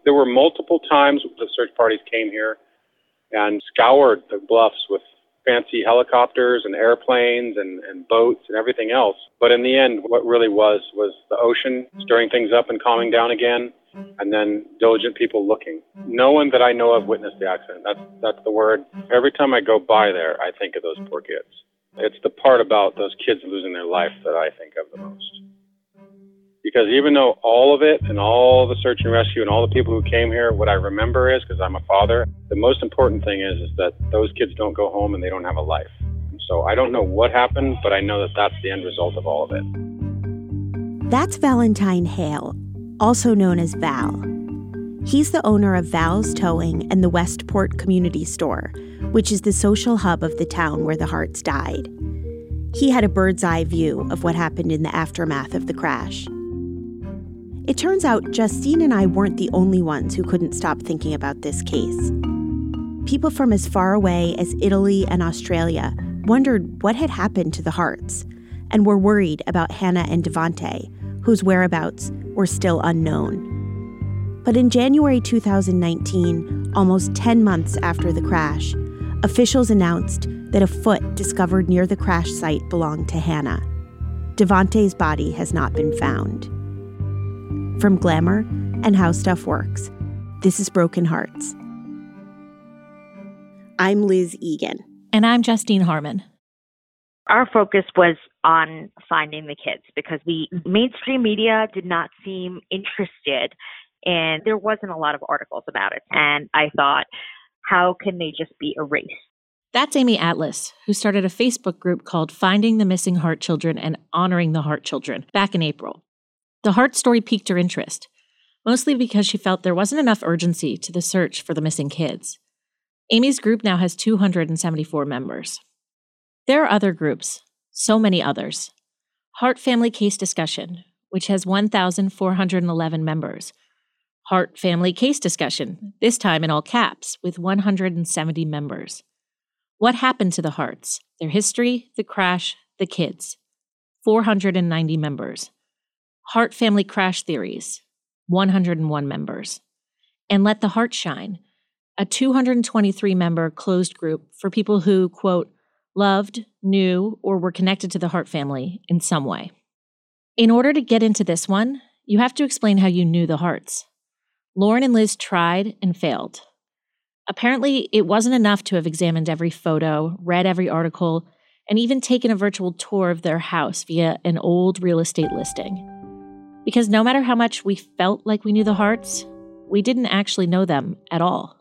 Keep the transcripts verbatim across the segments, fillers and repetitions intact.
There were multiple times the search parties came here and scoured the bluffs with fancy helicopters and airplanes and, and boats and everything else. But in the end, what really was was the ocean stirring things up and calming down again, and then diligent people looking. No one that I know of witnessed the accident. That's, that's the word. Every time I go by there, I think of those poor kids. It's the part about those kids losing their life that I think of the most. Because even though all of it and all the search and rescue and all the people who came here, what I remember is, because I'm a father, the most important thing is, is that those kids don't go home and they don't have a life. So I don't know what happened, but I know that that's the end result of all of it. That's Valentine Hale, also known as Val. He's the owner of Val's Towing and the Westport Community Store, which is the social hub of the town where the Harts died. He had a bird's eye view of what happened in the aftermath of the crash. It turns out Justine and I weren't the only ones who couldn't stop thinking about this case. People from as far away as Italy and Australia wondered what had happened to the Harts and were worried about Hannah and Devante, whose whereabouts were still unknown. But in January two thousand nineteen, almost ten months after the crash, officials announced that a foot discovered near the crash site belonged to Hannah. Devante's body has not been found. From Glamour and How Stuff Works, this is Broken Hearts. I'm Liz Egan. And I'm Justine Harmon. Our focus was on finding the kids because the mainstream media did not seem interested, and there wasn't a lot of articles about it. And I thought, how can they just be erased? That's Amy Atlas, who started a Facebook group called Finding the Missing Hart Children and Honoring the Hart Children back in April. The Hart story piqued her interest, mostly because she felt there wasn't enough urgency to the search for the missing kids. Amy's group now has two hundred seventy-four members. There are other groups, so many others. Hart Family Case Discussion, which has one thousand four hundred eleven members. Hart Family Case Discussion, this time in all caps, with one hundred seventy members. What happened to the Harts? Their history, the crash, the kids. four hundred ninety members. Hart Family Crash Theories, one hundred one members. And Let the Heart Shine, a two hundred twenty-three member closed group for people who, quote, loved, knew, or were connected to the Hart family in some way. In order to get into this one, you have to explain how you knew the Harts. Lauren and Liz tried and failed. Apparently, it wasn't enough to have examined every photo, read every article, and even taken a virtual tour of their house via an old real estate listing. Because no matter how much we felt like we knew the Harts, we didn't actually know them at all.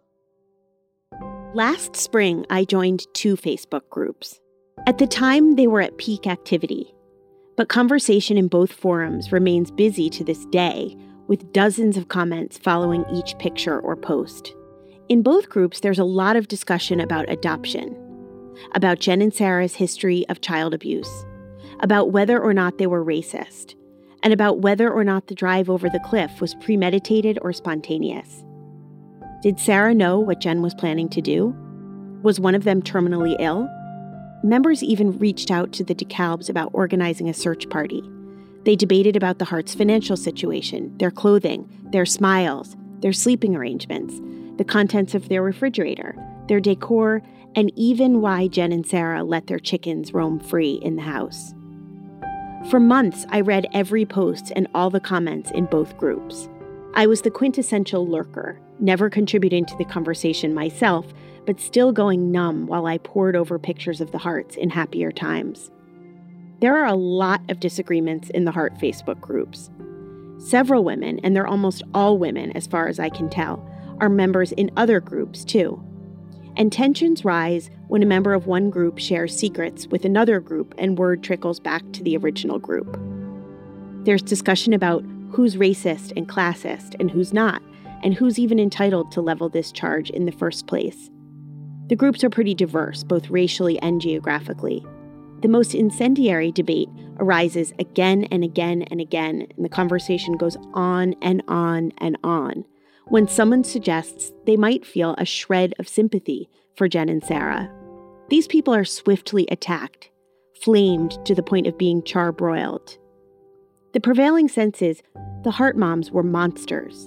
Last spring, I joined two Facebook groups. At the time, they were at peak activity. But conversation in both forums remains busy to this day, with dozens of comments following each picture or post. In both groups, there's a lot of discussion about adoption, about Jen and Sarah's history of child abuse, about whether or not they were racist, and about whether or not the drive over the cliff was premeditated or spontaneous. Did Sarah know what Jen was planning to do? Was one of them terminally ill? Members even reached out to the DeKalbs about organizing a search party. They debated about the Harts' financial situation, their clothing, their smiles, their sleeping arrangements, the contents of their refrigerator, their decor, and even why Jen and Sarah let their chickens roam free in the house. For months, I read every post and all the comments in both groups. I was the quintessential lurker, never contributing to the conversation myself, but still going numb while I pored over pictures of the Harts in happier times. There are a lot of disagreements in the Hart Facebook groups. Several women, and they're almost all women as far as I can tell, are members in other groups too. And tensions rise when a member of one group shares secrets with another group and word trickles back to the original group. There's discussion about who's racist and classist and who's not, and who's even entitled to level this charge in the first place. The groups are pretty diverse, both racially and geographically. The most incendiary debate arises again and again and again, and the conversation goes on and on and on, when someone suggests they might feel a shred of sympathy for Jen and Sarah. These people are swiftly attacked, flamed to the point of being charbroiled. The prevailing sense is the Hart moms were monsters,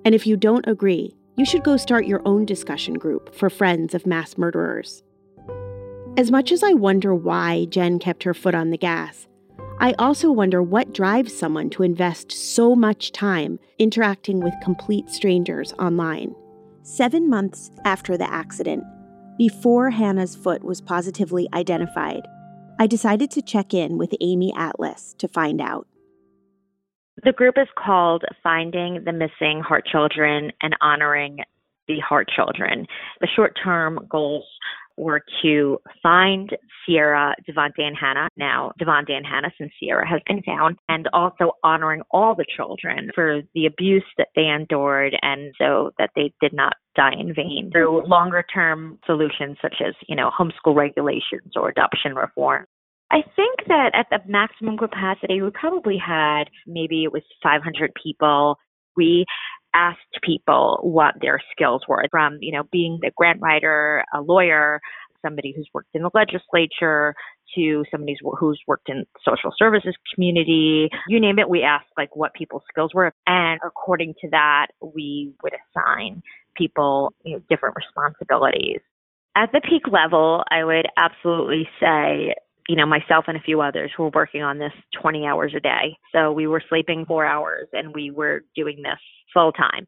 And if you don't agree, you should go start your own discussion group for friends of mass murderers. As much as I wonder why Jen kept her foot on the gas, I also wonder what drives someone to invest so much time interacting with complete strangers online. Seven months after the accident, before Hannah's foot was positively identified, I decided to check in with Amy Atlas to find out. The group is called Finding the Missing Heart Children and Honoring the Heart Children. The short-term goals were to find Sierra, Devontae, and Hannah. Now, Devontae and Hannah, since Sierra has been found, and also honoring all the children for the abuse that they endured and so that they did not die in vain through longer-term solutions such as, you know, homeschool regulations or adoption reform. I think that at the maximum capacity, we probably had, maybe it was five hundred people. We asked people what their skills were, from, you know, being a grant writer, a lawyer, somebody who's worked in the legislature, to somebody who's worked in social services community. You name it, we asked like what people's skills were. And according to that, we would assign people, you know, different responsibilities. At the peak level, I would absolutely say, you know, myself and a few others were working on this twenty hours a day. So we were sleeping four hours and we were doing this full time.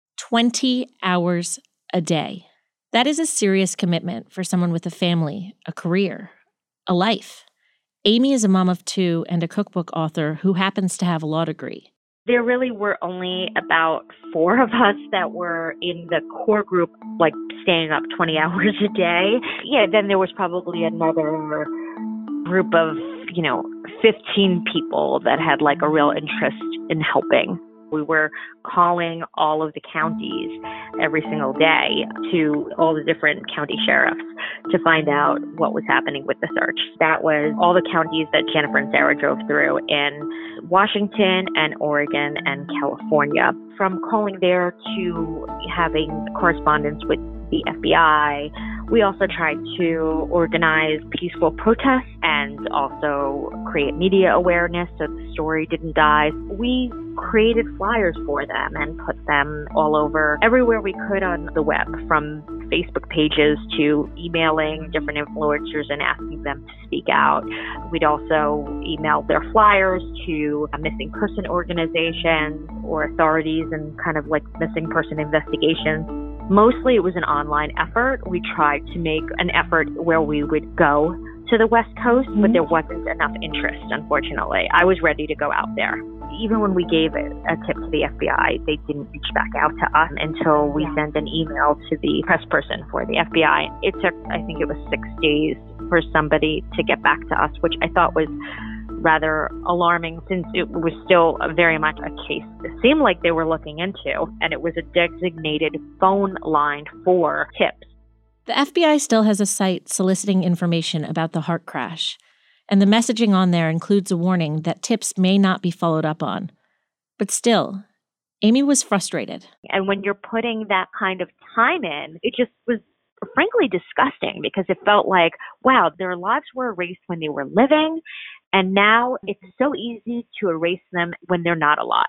twenty hours a day. That is a serious commitment for someone with a family, a career, a life. Amy is a mom of two and a cookbook author who happens to have a law degree. There really were only about four of us that were in the core group, like staying up twenty hours a day. Yeah, then there was probably another group of, you know, fifteen people that had like a real interest in helping. We were calling all of the counties every single day to all the different county sheriffs to find out what was happening with the search. That was all the counties that Jennifer and Sarah drove through in Washington and Oregon and California. From calling there to having correspondence with the F B I, we also tried to organize peaceful protests and also create media awareness so the story didn't die. We created flyers for them and put them all over everywhere we could on the web, from Facebook pages to emailing different influencers and asking them to speak out. We'd also email their flyers to missing person organizations or authorities and kind of like missing person investigations. Mostly it was an online effort. We tried to make an effort where we would go to the West Coast, mm-hmm. but there wasn't enough interest, unfortunately. I was ready to go out there. Even when we gave a, a tip to the F B I, they didn't reach back out to us until we yeah. sent an email to the press person for the F B I. It took, I think it was six days for somebody to get back to us, which I thought was rather alarming since it was still very much a case it seemed like they were looking into, and it was a designated phone line for tips. The F B I still has a site soliciting information about the heart crash, and the messaging on there includes a warning that tips may not be followed up on. But still, Amy was frustrated. And when you're putting that kind of time in, it just was frankly disgusting, because it felt like, wow, their lives were erased when they were living, and now it's so easy to erase them when they're not alive.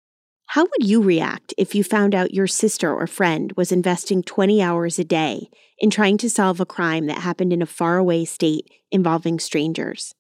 How would you react if you found out your sister or friend was investing twenty hours a day in trying to solve a crime that happened in a faraway state involving strangers?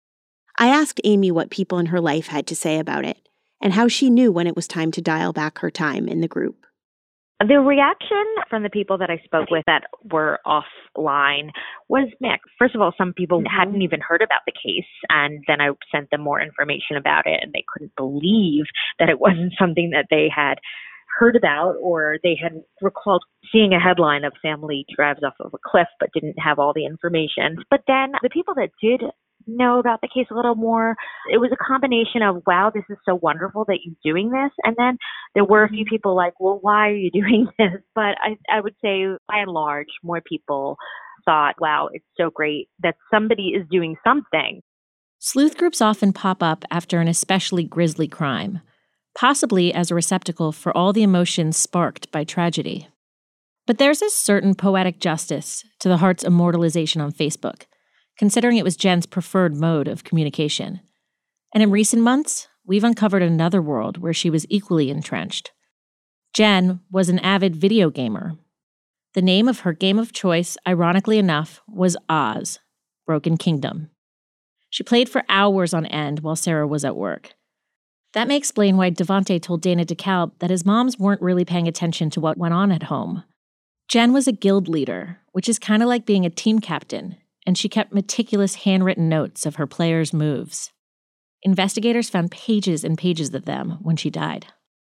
I asked Amy what people in her life had to say about it, and how she knew when it was time to dial back her time in the group. The reaction from the people that I spoke with that were offline was mixed. First of all, some people mm-hmm. hadn't even heard about the case, and then I sent them more information about it, and they couldn't believe that it wasn't something that they had heard about, or they had recalled seeing a headline of family drives off of a cliff but didn't have all the information. But then the people that did know about the case a little more, it was a combination of, wow, this is so wonderful that you're doing this. And then there were a few people like, well, why are you doing this? But I, I would say by and large, more people thought, wow, it's so great that somebody is doing something. Sleuth groups often pop up after an especially grisly crime, possibly as a receptacle for all the emotions sparked by tragedy. But there's a certain poetic justice to the heart's immortalization on Facebook, considering it was Jen's preferred mode of communication. And in recent months, we've uncovered another world where she was equally entrenched. Jen was an avid video gamer. The name of her game of choice, ironically enough, was Oz, Broken Kingdom. She played for hours on end while Sarah was at work. That may explain why Devante told Dana DeKalb that his moms weren't really paying attention to what went on at home. Jen was a guild leader, which is kind of like being a team captain, and she kept meticulous handwritten notes of her players' moves. Investigators found pages and pages of them when she died.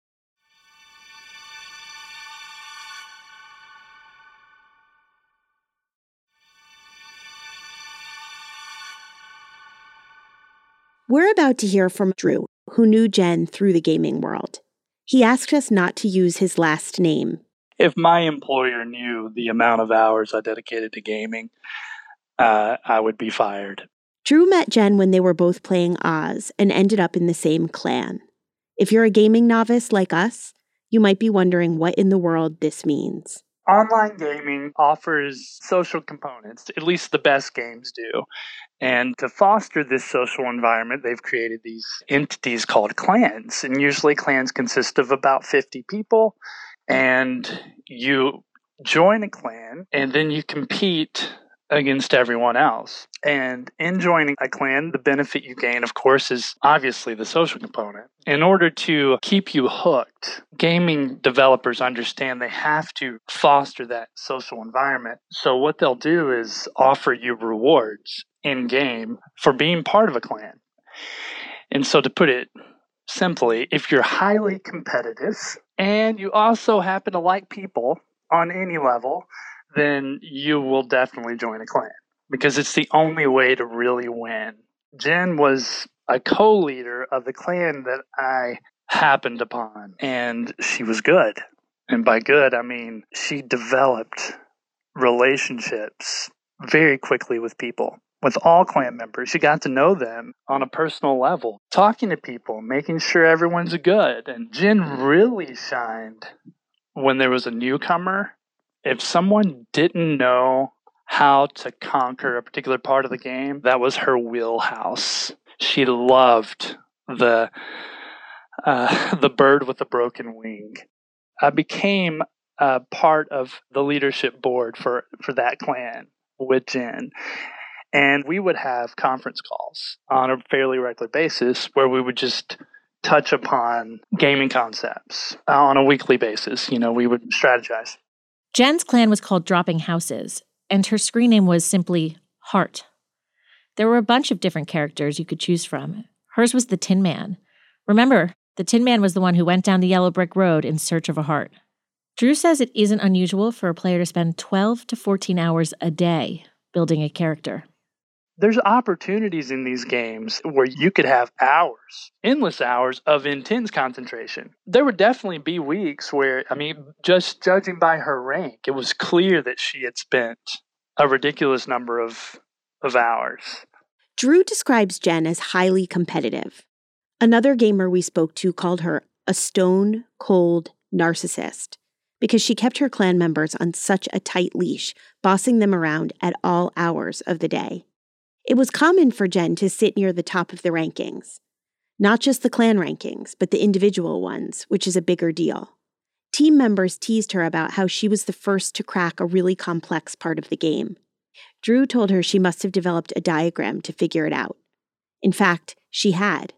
We're about to hear from Drew, who knew Jen through the gaming world. He asked us not to use his last name. If my employer knew the amount of hours I dedicated to gaming, uh, I would be fired. Drew met Jen when they were both playing Oz and ended up in the same clan. If you're a gaming novice like us, you might be wondering what in the world this means. Online gaming offers social components, at least the best games do. And to foster this social environment, they've created these entities called clans. And usually clans consist of about fifty people. And you join a clan, and then you compete against everyone else. And in joining a clan, the benefit you gain, of course, is obviously the social component. In order to keep you hooked, gaming developers understand they have to foster that social environment. So what they'll do is offer you rewards in-game for being part of a clan. And so to put it simply, if you're highly competitive and you also happen to like people on any level, then you will definitely join a clan because it's the only way to really win. Jen was a co-leader of the clan that I happened upon, and she was good. And by good, I mean she developed relationships very quickly with people, with all clan members. She got to know them on a personal level, talking to people, making sure everyone's good. And Jen really shined when there was a newcomer. If someone didn't know how to conquer a particular part of the game, that was her wheelhouse. She loved the uh, the bird with the broken wing. I became a part of the leadership board for, for that clan with Jen. And we would have conference calls on a fairly regular basis where we would just touch upon gaming concepts on a weekly basis. You know, we would strategize. Jen's clan was called Dropping Houses, and her screen name was simply Heart. There were a bunch of different characters you could choose from. Hers was the Tin Man. Remember, the Tin Man was the one who went down the yellow brick road in search of a heart. Drew says it isn't unusual for a player to spend twelve to fourteen hours a day building a character. There's opportunities in these games where you could have hours, endless hours of intense concentration. There would definitely be weeks where, I mean, just judging by her rank, it was clear that she had spent a ridiculous number of, of hours. Drew describes Jen as highly competitive. Another gamer we spoke to called her a stone cold narcissist because she kept her clan members on such a tight leash, bossing them around at all hours of the day. It was common for Jen to sit near the top of the rankings. Not just the clan rankings, but the individual ones, which is a bigger deal. Team members teased her about how she was the first to crack a really complex part of the game. Drew told her she must have developed a diagram to figure it out. In fact, she had.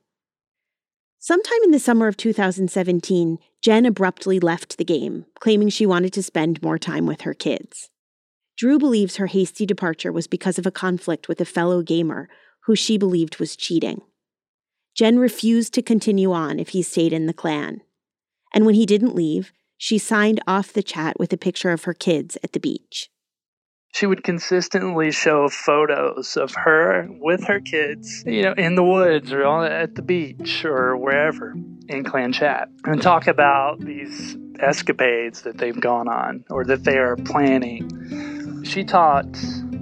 Sometime in the summer of two thousand seventeen, Jen abruptly left the game, claiming she wanted to spend more time with her kids. Drew believes her hasty departure was because of a conflict with a fellow gamer who she believed was cheating. Jen refused to continue on if he stayed in the clan. And when he didn't leave, she signed off the chat with a picture of her kids at the beach. She would consistently show photos of her with her kids, you know, in the woods or on, at the beach or wherever in clan chat, and talk about these escapades that they've gone on or that they are planning. She talked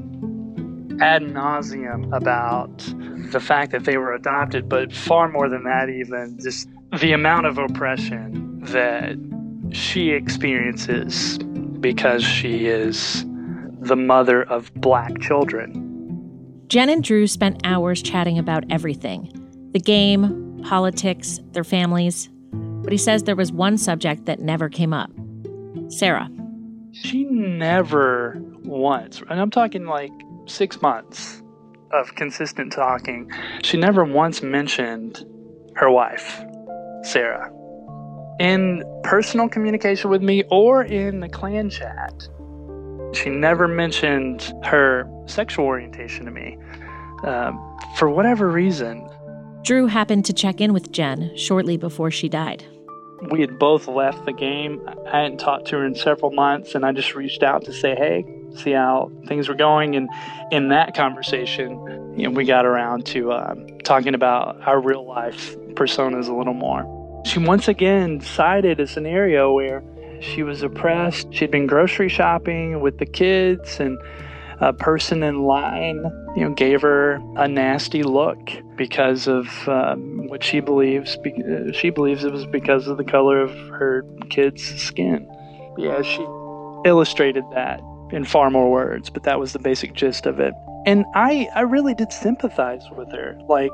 ad nauseum about the fact that they were adopted, but far more than that, even just the amount of oppression that she experiences because she is the mother of black children. Jen and Drew spent hours chatting about everything. The game, politics, their families. but he says there was one subject that never came up. Sarah. She never once, and I'm talking like six months of consistent talking, she never once mentioned her wife, Sarah. In personal communication with me or in the clan chat, she never mentioned her sexual orientation to me. Um, for whatever reason. Drew happened to check in with Jen shortly before she died. We had both left the game. I hadn't talked to her in several months, and I just reached out to say, hey, see how things were going. And in that conversation, you know, we got around to um, talking about our real life personas a little more. She once again cited a scenario where she was oppressed. She'd been grocery shopping with the kids, and a person in line, you know, gave her a nasty look because of um, what she believes. Be- she believes it was because of the color of her kid's skin. Yeah, she illustrated that in far more words, but that was the basic gist of it. And I, I really did sympathize with her. Like,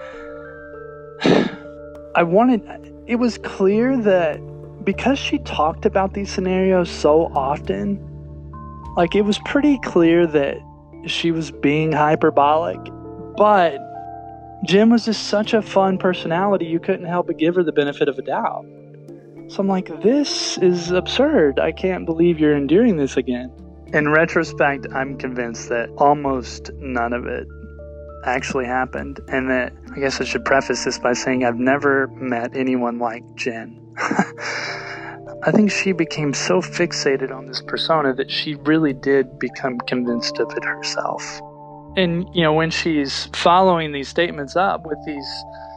I wanted. It was clear that because she talked about these scenarios so often, like, it was pretty clear that she was being hyperbolic, but Jen was just such a fun personality, you couldn't help but give her the benefit of a doubt. So I'm like, this is absurd. I can't believe you're enduring this again. In retrospect, I'm convinced that almost none of it actually happened, and that, I guess I should preface this by saying I've never met anyone like Jen. I think she became so fixated on this persona that she really did become convinced of it herself. And, you know, when she's following these statements up with these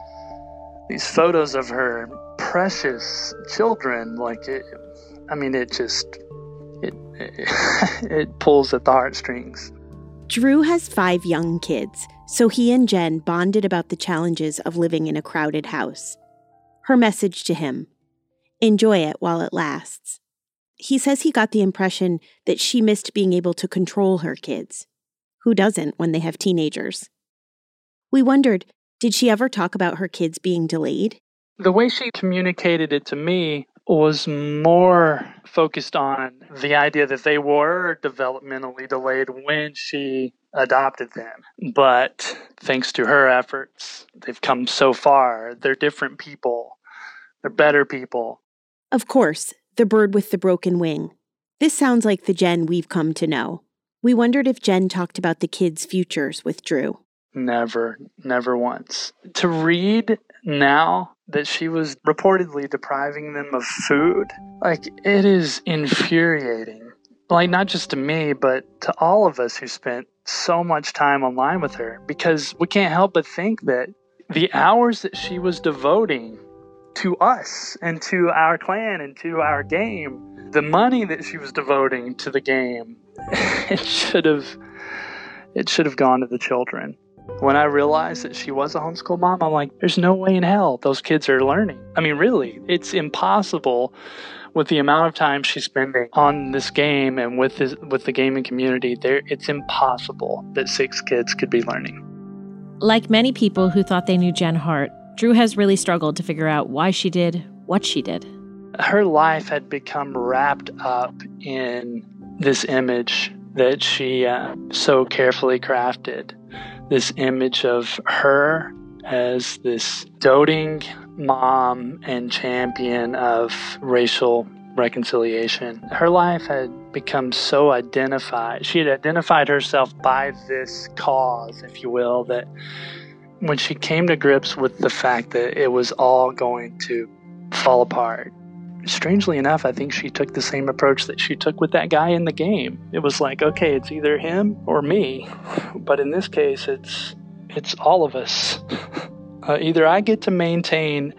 these photos of her precious children, like, it, I mean, it just, it, it, it pulls at the heartstrings. Drew has five young kids, so he and Jen bonded about the challenges of living in a crowded house. Her message to him: enjoy it while it lasts. He says he got the impression that she missed being able to control her kids. Who doesn't when they have teenagers? We wondered, did she ever talk about her kids being delayed? The way she communicated it to me was more focused on the idea that they were developmentally delayed when she adopted them. But thanks to her efforts, they've come so far. They're different people. They're better people. Of course, the bird with the broken wing. This sounds like the Jen we've come to know. We wondered if Jen talked about the kids' futures with Drew. Never, never once. To read now that she was reportedly depriving them of food, like, it is infuriating. Like, not just to me, but to all of us who spent so much time online with her, because we can't help but think that the hours that she was devoting to us and to our clan and to our game, the money that she was devoting to the game, it should have it should have gone to the children. When I realized that she was a homeschool mom, I'm like, there's no way in hell those kids are learning. I mean, really, it's impossible with the amount of time she's spending on this game and with this, with the gaming community. There, it's impossible that six kids could be learning. Like many people who thought they knew Jen Hart, Drew has really struggled to figure out why she did what she did. Her life had become wrapped up in this image that she uh, so carefully crafted. This image of her as this doting mom and champion of racial reconciliation. Her life had become so identified. She had identified herself by this cause, if you will, that when she came to grips with the fact that it was all going to fall apart, strangely enough, I think she took the same approach that she took with that guy in the game. It was like, okay, it's either him or me. But in this case, it's it's all of us. Uh, either I get to maintain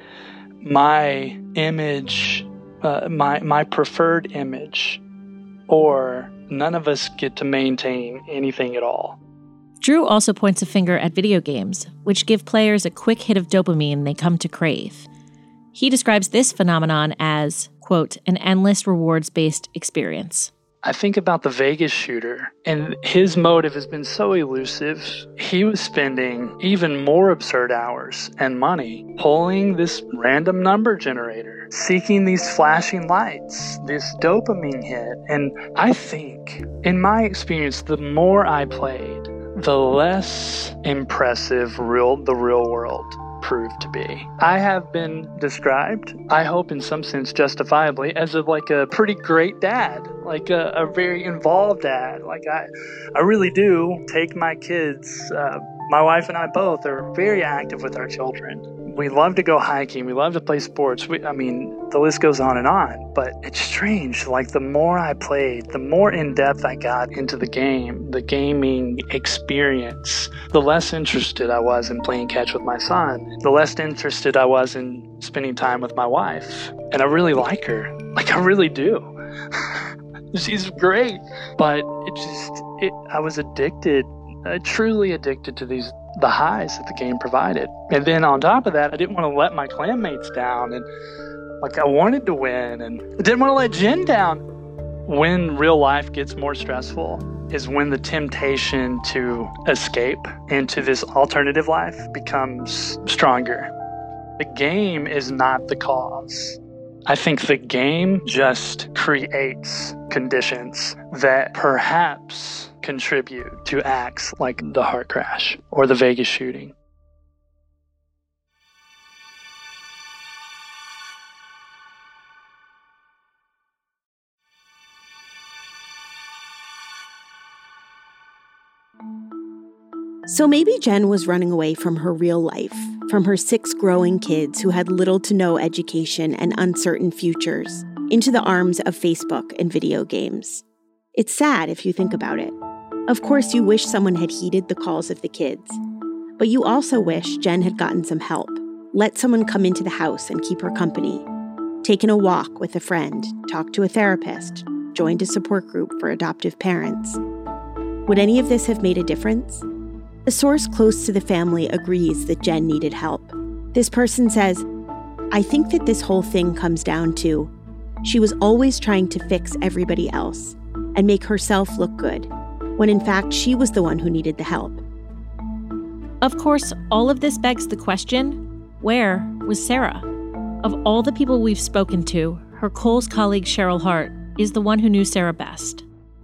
my image, uh, my my preferred image, or none of us get to maintain anything at all. Drew also points a finger at video games, which give players a quick hit of dopamine they come to crave. He describes this phenomenon as, quote, an endless rewards-based experience. I think about the Vegas shooter, and his motive has been so elusive. He was spending even more absurd hours and money pulling this random number generator, seeking these flashing lights, this dopamine hit. And I think, in my experience, the more I played, the less impressive real the real world proved to be. I have been described, I hope in some sense justifiably, as a, like a pretty great dad, like a, a very involved dad. Like I, I really do take my kids. Uh, my wife and I both are very active with our children. We love to go hiking. We love to play sports. We, I mean, the list goes on and on. But it's strange. Like the more I played, the more in depth I got into the game, the gaming experience, the less interested I was in playing catch with my son. The less interested I was in spending time with my wife. And I really like her. Like I really do. She's great. But it just, it, I was addicted, uh, truly addicted to these the highs that the game provided. And then on top of that, I didn't want to let my clanmates down, and like I wanted to win, and I didn't want to let Jen down. When real life gets more stressful is when the temptation to escape into this alternative life becomes stronger. The game is not the cause. I think the game just creates conditions that perhaps contribute to acts like the heart crash or the Vegas shooting. So maybe Jen was running away from her real life, from her six growing kids who had little to no education and uncertain futures, into the arms of Facebook and video games. It's sad if you think about it. Of course, you wish someone had heeded the calls of the kids. But you also wish Jen had gotten some help, let someone come into the house and keep her company, taken a walk with a friend, talked to a therapist, joined a support group for adoptive parents. Would any of this have made a difference? A source close to the family agrees that Jen needed help. This person says, "I think that this whole thing comes down to she was always trying to fix everybody else and make herself look good, when in fact she was the one who needed the help." Of course, all of this begs the question, where was Sarah? Of all the people we've spoken to, her Kohl's colleague Cheryl Hart is the one who knew Sarah best.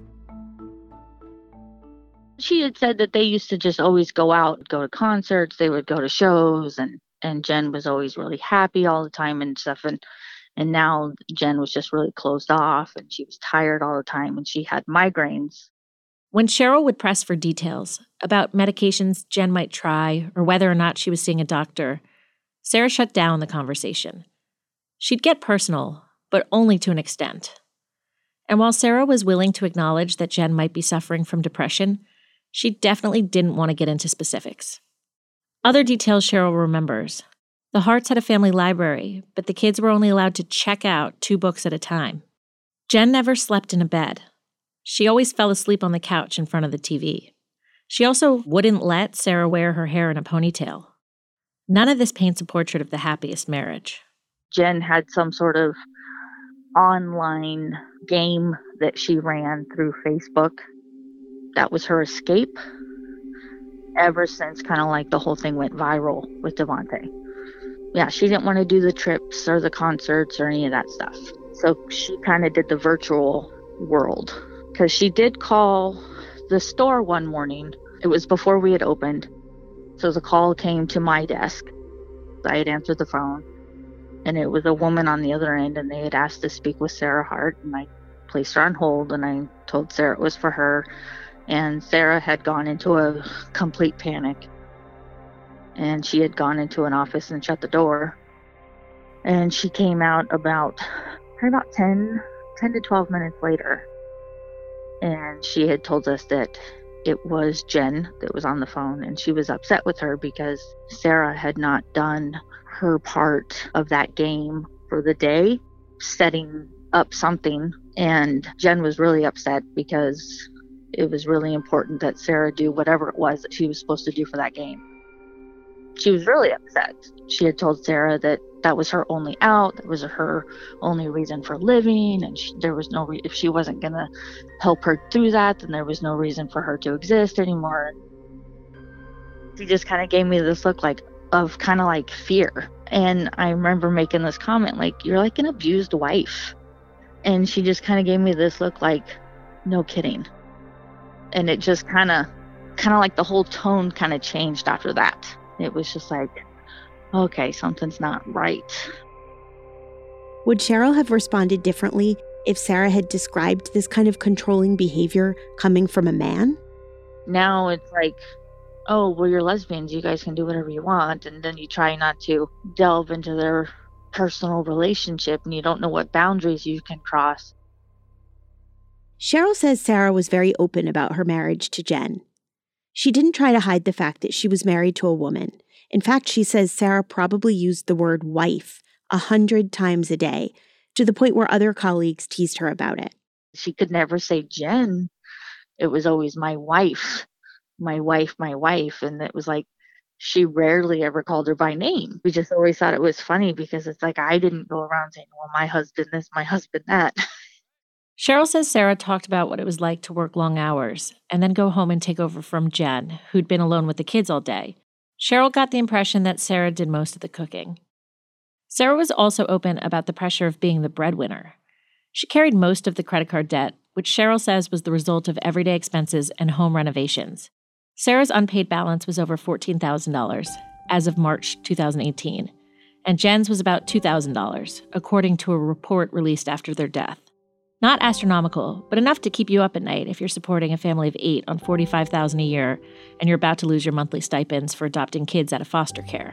She had said that they used to just always go out, go to concerts, they would go to shows, and, and Jen was always really happy all the time and stuff. And, and now Jen was just really closed off, and she was tired all the time, and she had migraines. When Cheryl would press for details about medications Jen might try or whether or not she was seeing a doctor, Sarah shut down the conversation. She'd get personal, but only to an extent. And while Sarah was willing to acknowledge that Jen might be suffering from depression, she definitely didn't want to get into specifics. Other details Cheryl remembers. The Harts had a family library, but the kids were only allowed to check out two books at a time. Jen never slept in a bed. She always fell asleep on the couch in front of the T V. She also wouldn't let Sarah wear her hair in a ponytail. None of this paints a portrait of the happiest marriage. Jen had some sort of online game that she ran through Facebook. That was her escape ever since kind of like the whole thing went viral with Devontae. Yeah, she didn't want to do the trips or the concerts or any of that stuff. So she kind of did the virtual world. Because she did call the store one morning. It was before we had opened. So the call came to my desk. I had answered the phone. And it was a woman on the other end, and they had asked to speak with Sarah Hart. And I placed her on hold, and I told Sarah it was for her. And Sarah had gone into a complete panic. And she had gone into an office and shut the door. And she came out about, about ten, ten to twelve minutes later. And she had told us that it was Jen that was on the phone, and she was upset with her because Sarah had not done her part of that game for the day, setting up something. And Jen was really upset because it was really important that Sarah do whatever it was that she was supposed to do for that game. she was really upset. She had told Sarah that that was her only out, that was her only reason for living, and she, there was no re- if she wasn't going to help her through that, then there was no reason for her to exist anymore. She just kind of gave me this look like of kind of like fear. And I remember making this comment like, you're like an abused wife. And she just kind of gave me this look like, no kidding. And it just kind of kind of like the whole tone kind of changed after that. It was just like, okay, something's not right. Would Cheryl have responded differently if Sarah had described this kind of controlling behavior coming from a man? Now it's like, oh, well, you're lesbians, you guys can do whatever you want. And then you try not to delve into their personal relationship and you don't know what boundaries you can cross. Cheryl says Sarah was very open about her marriage to Jen. She didn't try to hide the fact that she was married to a woman. In fact, she says Sarah probably used the word wife a hundred times a day, to the point where other colleagues teased her about it. She could never say Jen. It was always my wife, my wife, my wife. And it was like, she rarely ever called her by name. We just always thought it was funny because it's like, I didn't go around saying, well, my husband this, my husband that. Cheryl says Sarah talked about what it was like to work long hours and then go home and take over from Jen, who'd been alone with the kids all day. Cheryl got the impression that Sarah did most of the cooking. Sarah was also open about the pressure of being the breadwinner. She carried most of the credit card debt, which Cheryl says was the result of everyday expenses and home renovations. Sarah's unpaid balance was over fourteen thousand dollars as of March two thousand eighteen, and Jen's was about two thousand dollars, according to a report released after their death. Not astronomical, but enough to keep you up at night if you're supporting a family of eight on forty-five thousand dollars a year and you're about to lose your monthly stipends for adopting kids out of foster care.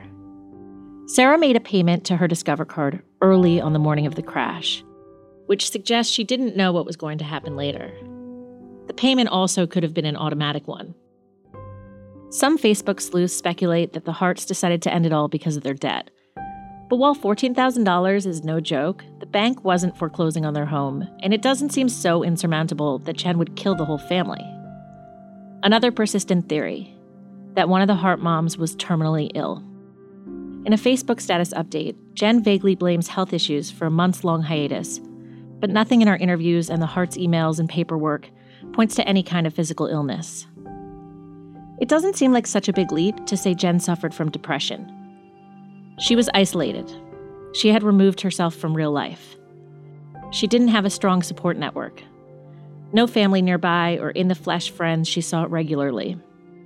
Sarah made a payment to her Discover card early on the morning of the crash, which suggests she didn't know what was going to happen later. The payment also could have been an automatic one. Some Facebook sleuths speculate that the Harts decided to end it all because of their debt. But while fourteen thousand dollars is no joke, the bank wasn't foreclosing on their home, and it doesn't seem so insurmountable that Jen would kill the whole family. Another persistent theory, that one of the Hart moms was terminally ill. In a Facebook status update, Jen vaguely blames health issues for a months-long hiatus, but nothing in our interviews and the Harts' emails and paperwork points to any kind of physical illness. It doesn't seem like such a big leap to say Jen suffered from depression. She was isolated. She had removed herself from real life. She didn't have a strong support network. No family nearby or in-the-flesh friends she saw regularly.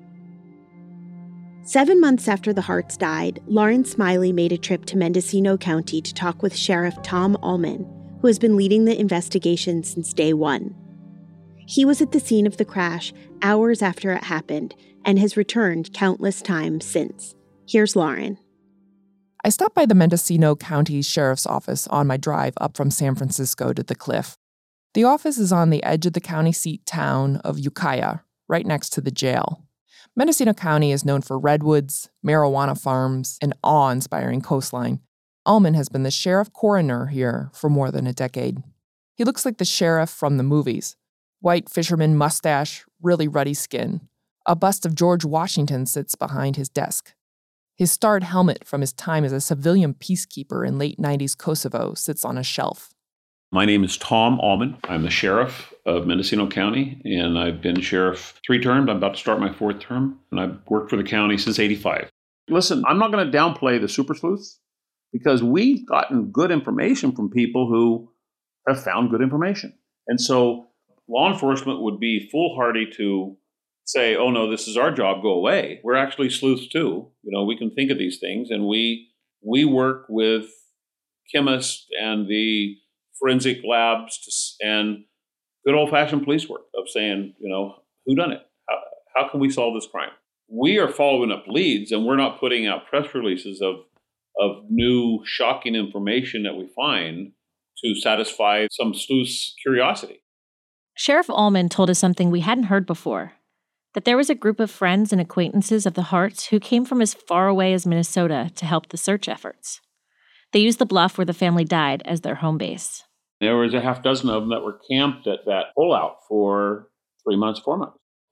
Seven months after the Harts died, Lauren Smiley made a trip to Mendocino County to talk with Sheriff Tom Allman, who has been leading the investigation since day one. He was at the scene of the crash hours after it happened and has returned countless times since. Here's Lauren. I stopped by the Mendocino County Sheriff's Office on my drive up from San Francisco to the Cliff. The office is on the edge of the county seat town of Ukiah, right next to the jail. Mendocino County is known for redwoods, marijuana farms, and awe-inspiring coastline. Allman has been the sheriff coroner here for more than a decade. He looks like the sheriff from the movies. White fisherman mustache, really ruddy skin. A bust of George Washington sits behind his desk. His starred helmet from his time as a civilian peacekeeper in late nineties Kosovo sits on a shelf. My name is Tom Allman. I'm the sheriff of Mendocino County, and I've been sheriff three terms. I'm about to start my fourth term, and I've worked for the county since eighty-five. Listen, I'm not going to downplay the super sleuths because we've gotten good information from people who have found good information. And so law enforcement would be foolhardy to say, oh, no, this is our job, go away. We're actually sleuths too. You know, we can think of these things, and we we work with chemists and the forensic labs to, and good old-fashioned police work of saying, you know, who done it? How, how can we solve this crime? We are following up leads, and we're not putting out press releases of of new, shocking information that we find to satisfy some sleuth's curiosity. Sheriff Allman told us something we hadn't heard before, that there was a group of friends and acquaintances of the Harts who came from as far away as Minnesota to help the search efforts. They used the bluff where the family died as their home base. There was a half dozen of them that were camped at that pullout for three months, four months.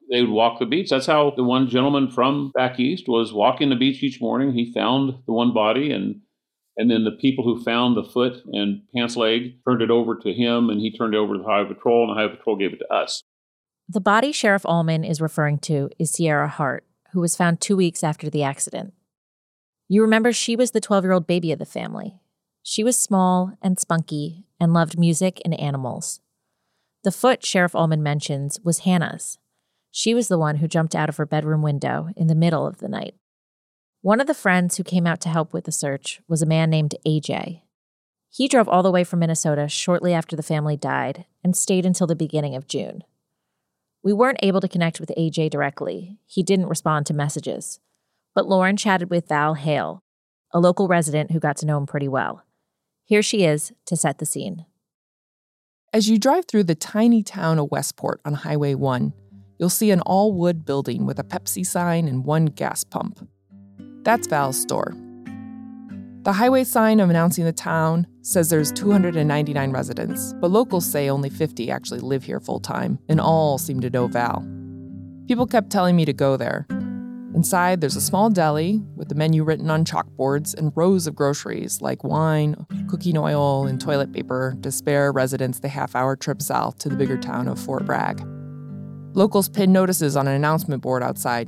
They would walk the beach. That's how the one gentleman from back east was walking the beach each morning. He found the one body, and and then the people who found the foot and pants leg turned it over to him, and he turned it over to the Highway Patrol, and the Highway Patrol gave it to us. The body Sheriff Allman is referring to is Sierra Hart, who was found two weeks after the accident. You remember she was the twelve-year-old baby of the family. She was small and spunky and loved music and animals. The foot Sheriff Allman mentions was Hannah's. She was the one who jumped out of her bedroom window in the middle of the night. One of the friends who came out to help with the search was a man named A J. He drove all the way from Minnesota shortly after the family died and stayed until the beginning of June. We weren't able to connect with A J directly. He didn't respond to messages. But Lauren chatted with Val Hale, a local resident who got to know him pretty well. Here she is to set the scene. As you drive through the tiny town of Westport on Highway one, you'll see an all-wood building with a Pepsi sign and one gas pump. That's Val's store. The highway sign announcing the town says there's two hundred ninety-nine residents, but locals say only fifty actually live here full-time, and all seem to know Val. People kept telling me to go there. Inside, there's a small deli with the menu written on chalkboards and rows of groceries like wine, cooking oil, and toilet paper to spare residents the half-hour trip south to the bigger town of Fort Bragg. Locals pin notices on an announcement board outside.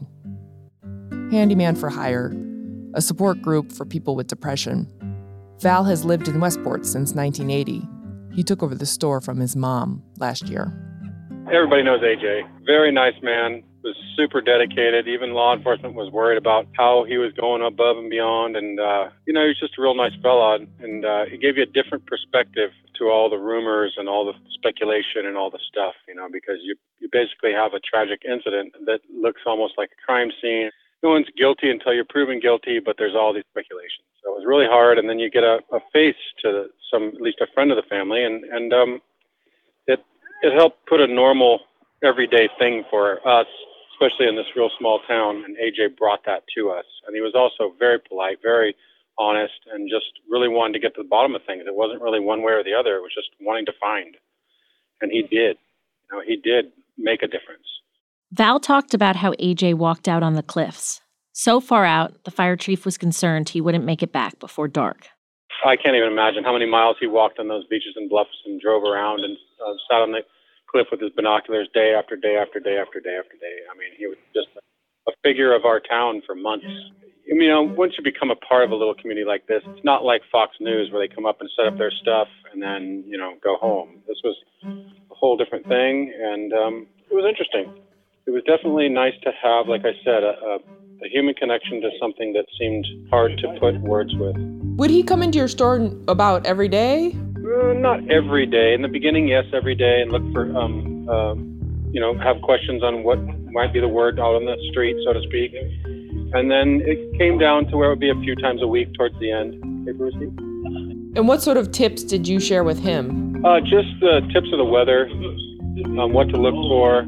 Handyman for hire, a support group for people with depression. Val has lived in Westport since nineteen eighty. He took over the store from his mom last year. Everybody knows A J. Very nice man. Was super dedicated. Even law enforcement was worried about how he was going above and beyond. And, uh, you know, he was just a real nice fella. And uh, he gave you a different perspective to all the rumors and all the speculation and all the stuff, you know, because you, you basically have a tragic incident that looks almost like a crime scene. No one's guilty until you're proven guilty, but there's all these speculations. So it was really hard. And then you get a, a face to some, at least a friend of the family. And, and um, it, it helped put a normal, everyday thing for us, especially in this real small town, and A J brought that to us. And he was also very polite, very honest, and just really wanted to get to the bottom of things. It wasn't really one way or the other. It was just wanting to find. And he did. You know, he did make a difference. Val talked about how A J walked out on the cliffs. So far out, the fire chief was concerned he wouldn't make it back before dark. I can't even imagine how many miles he walked on those beaches and bluffs and drove around and uh, sat on the cliff with his binoculars day after day after day after day after day. I mean, he was just a figure of our town for months. You know, once you become a part of a little community like this, it's not like Fox News where they come up and set up their stuff and then, you know, go home. This was a whole different thing, and um, it was interesting. It was definitely nice to have, like I said, a, a, a human connection to something that seemed hard to put words with. Would he come into your store about every day? Uh, not every day. In the beginning, yes, every day, and look for, um, uh, you know, have questions on what might be the word out on the street, so to speak. And then it came down to where it would be a few times a week towards the end. Hey, Brucey? And what sort of tips did you share with him? Uh, just the tips of the weather, um, what to look for.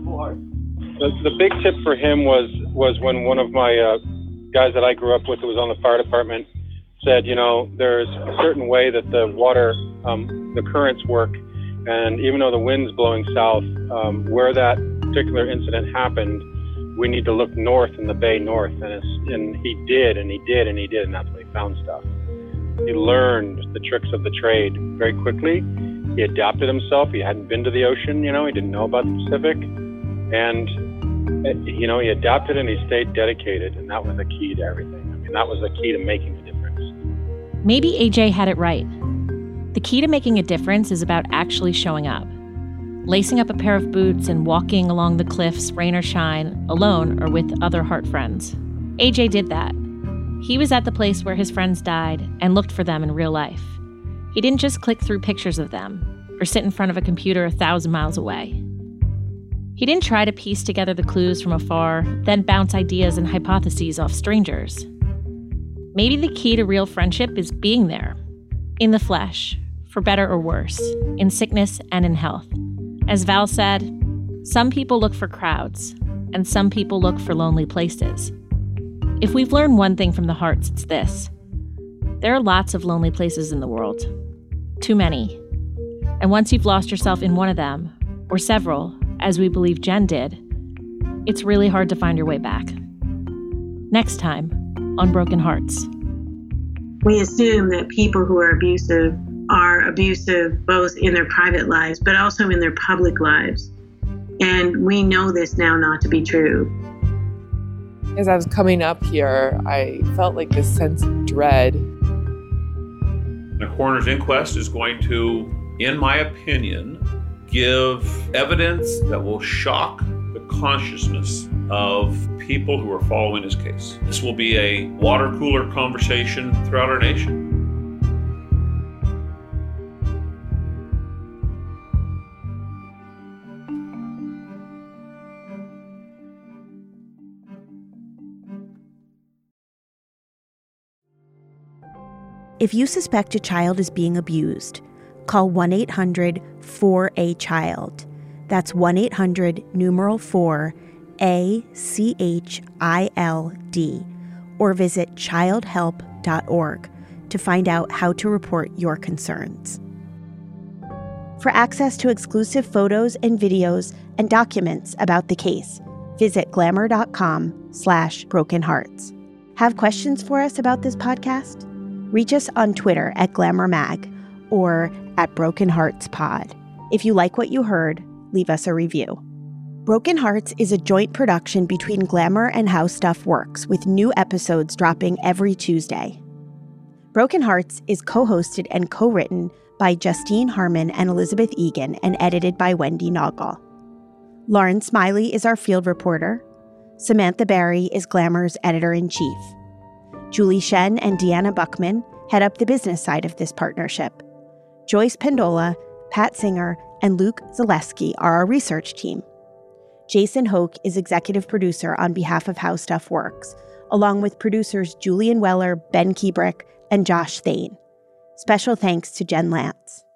The, the big tip for him was, was when one of my uh, guys that I grew up with who was on the fire department said, you know, there's a certain way that the water, um, the currents work, and even though the wind's blowing south, um, where that particular incident happened, we need to look north in the bay north, and, it's, and he did, and he did, and he did, and that's when he found stuff. He learned the tricks of the trade very quickly. He adapted himself. He hadn't been to the ocean, you know, he didn't know about the Pacific, and, you know, he adapted and he stayed dedicated, and that was the key to everything. I mean, that was the key to making the difference. Maybe A J had it right. The key to making a difference is about actually showing up. Lacing up a pair of boots and walking along the cliffs, rain or shine, alone or with other Hart friends. A J did that. He was at the place where his friends died and looked for them in real life. He didn't just click through pictures of them or sit in front of a computer a thousand miles away. He didn't try to piece together the clues from afar, then bounce ideas and hypotheses off strangers. Maybe the key to real friendship is being there, in the flesh, for better or worse, in sickness and in health. As Val said, some people look for crowds, and some people look for lonely places. If we've learned one thing from the Harts, it's this. There are lots of lonely places in the world. Too many. And once you've lost yourself in one of them, or several, as we believe Jen did, it's really hard to find your way back. Next time on Broken Hearts. We assume that people who are abusive are abusive both in their private lives, but also in their public lives. And we know this now not to be true. As I was coming up here, I felt like this sense of dread. The coroner's inquest is going to, in my opinion, give evidence that will shock the consciousness of people who are following his case. This will be a water cooler conversation throughout our nation. If you suspect a child is being abused, call one eight hundred four A child. That's one eight hundred numeral four A C H I L D, or visit child help dot org to find out how to report your concerns. For access to exclusive photos and videos and documents about the case, visit glamour.com slash broken hearts. Have questions for us about this podcast? Reach us on Twitter at GlamourMag or at Broken Hearts Pod. If you like what you heard, leave us a review. Broken Hearts is a joint production between Glamour and How Stuff Works, with new episodes dropping every Tuesday. Broken Hearts is co-hosted and co-written by Justine Harmon and Elizabeth Egan and edited by Wendy Naugle. Lauren Smiley is our field reporter. Samantha Barry is Glamour's editor-in-chief. Julie Shen and Deanna Buckman head up the business side of this partnership. Joyce Pendola, Pat Singer, and Luke Zaleski are our research team. Jason Hoke is executive producer on behalf of How Stuff Works, along with producers Julian Weller, Ben Kiebrick, and Josh Thane. Special thanks to Jen Lance.